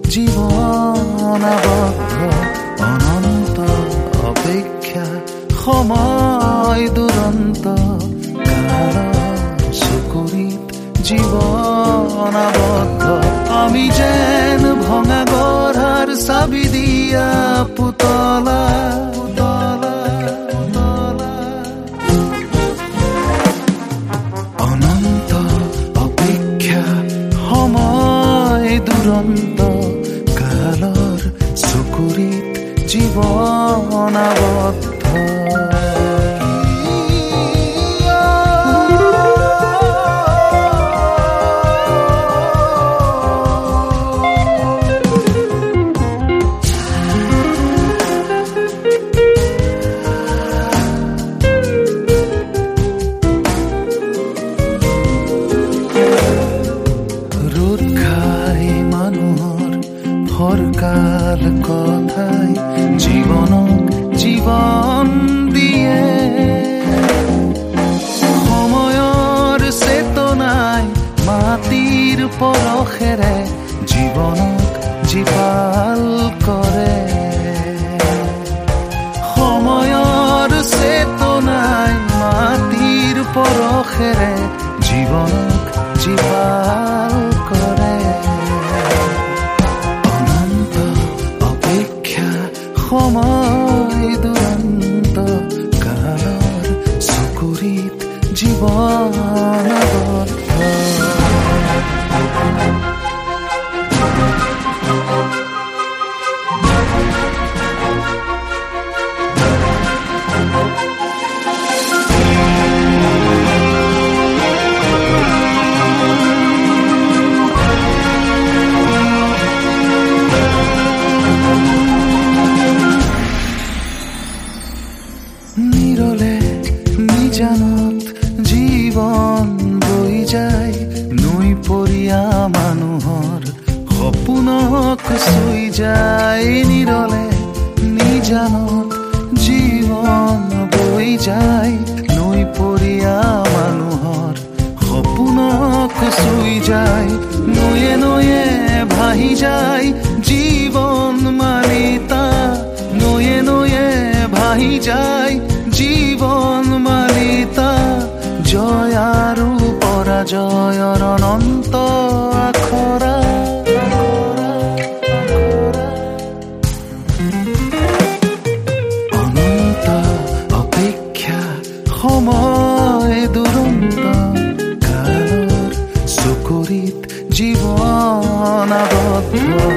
জীৱন আবদ্ধ অনন্ত অপেক্ষা সময় দুৰন্ত কালৰ চকুৰিত জীৱন আবদ্ধ আমি যেন ভঙা গঢ়াৰ চাবি দিয়া পুতলা অনন্ত অপেক্ষা সময় দুৰন্ত কালৰ চকুৰিত জীৱন আবদ্ধ ফৰকাল কথাই জীৱনক জীৱন দিয়ে সময়ৰ চেতনাই মাটিৰ পৰশেৰে জীৱনক জীপাল কৰে সময়ৰ চেতনাই মাটিৰ পৰশেৰে জীৱনক জীপাল কৰে সময় দুৰন্ত কালৰ চকুৰিত জীৱন আবদ্ধ নিৰলে নিজানত জীৱন বৈ যায় নৈ পৰিয়া মানুহৰ সপোনক চুই যায় নিৰলে নিজানত জীৱন বৈ যায় নৈ পৰিয়া মানুহৰ সপোনক চুই যায় নয়ে নয়ে ভাহি যায় জীৱন মালিতা নয়ে নয়ে ভাহি যায় জীৱন মালিতা জয় আৰু পৰাজয়ৰ অনন্ত আখৰা অনন্ত অপেক্ষা সময় দুৰন্ত কালৰ চকুৰিত জীৱন আবদ্ধ